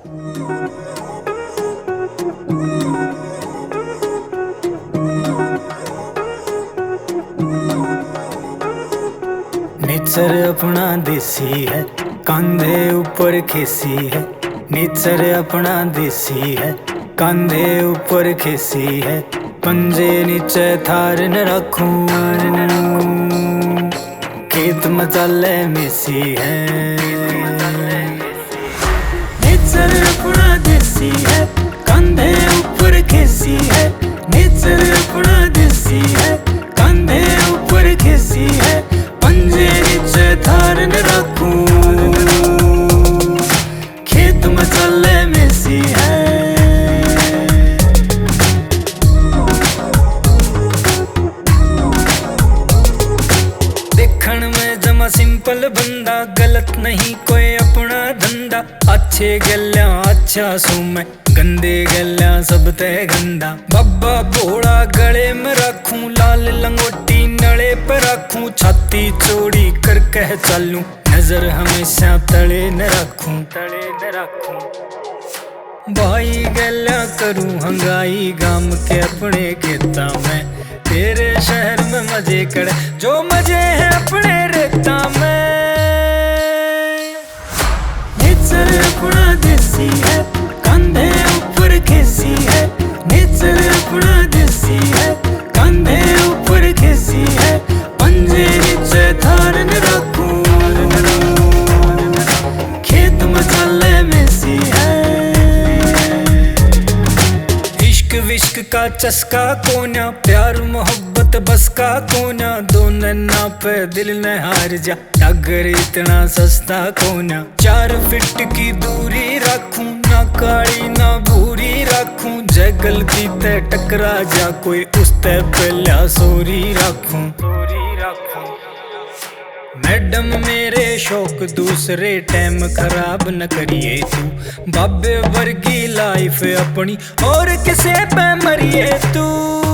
Nature अपना देसी है, कंधे ऊपर खेसी है। नेचर अपना देसी है, कंधे ऊपर खेसी है। पंजे नीचे थार न रखूं, खेत मचाले मेसी है। नेचर अपना देसी है, कंधे ऊपर खेसी है। नेचर अपना देसी है, कंधे ऊपर खेसी है। पंजे नीचे थार न रखूं, खेत मचाले मेसी है। देखण में जमा सिंपल बंदा, गलत नहीं कोई अपना धंधा। अच्छे गल्या अच्छा सू मैं, गंदे गल्या सब ते गंदा। बब्बा भोला गले में रखूं, लाल लंगोटी नले पे रखूं। छाती चौड़ी कर कह चलूं, नजर हमेशा तले न रखूं, तले न रखूं। भाई गल्या करूं हंगाई, गाम के अपने खेता में। तेरे शहर में मजे करे, जो मजे हैं अपने रेता में। नेचर अपना देसी है, कंधे ऊपर खेसी है। नेचर अपना देसी है, कंधे ऊपर खेसी है। पंजे नीचे थार न रखूं, खेत मचाले मेसी है। इश्क विश्क का चस्का कोना, प्यार मोहब्बत बस का कोना। दो नन्ना पे दिल न हार जा, अगर इतना सस्ता कोना। 4 फीट की दूरी रखूं, ना काली ना भूरी रखूं। जय गलती ते टकरा जा कोई, उस ते पहला सोरी रखूं, सोरी रखूं। मैडम मेरे शौक दूसरे टाइम खराब न करिए तू। बाबे वर्गी लाइफ अपनी और किसे पे मरिए तू।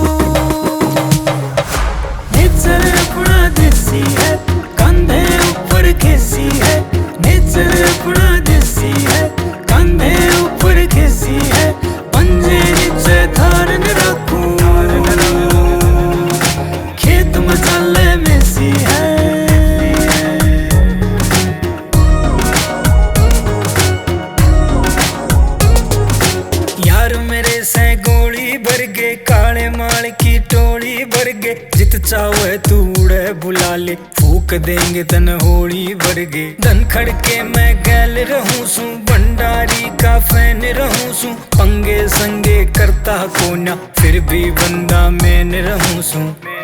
नेचर अपना देसी है, कंधे ऊपर खेसी है। नेचर अपना देसी है, कंधे ऊपर खेसी है। पंजे नीचे थार न रखूं, खेत मचाले मेसी है। यार मेरे से गोली भर गे, काले माल की टोली भर गे। जित चाहे तू उड़े बुला ले, फूक देंगे तन होली भर गे। धन खड़के मैं गैल रहूं सू, भंडारी का फैन रहूं सू। पंगे संगे करता कोना, फिर भी बंदा मैन रहूं सू।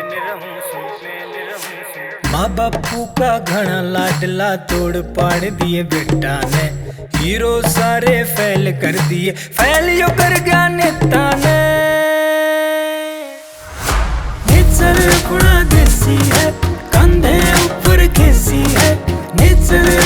माँ बापू का घना लाडला तोड़ पाड़ दिए बेटा ने। हीरो सारे फैल कर दिए, फैल यो कर गया नेता ने। नेचर अपना देसी है, कंधे ऊपर खेसी है। नेचर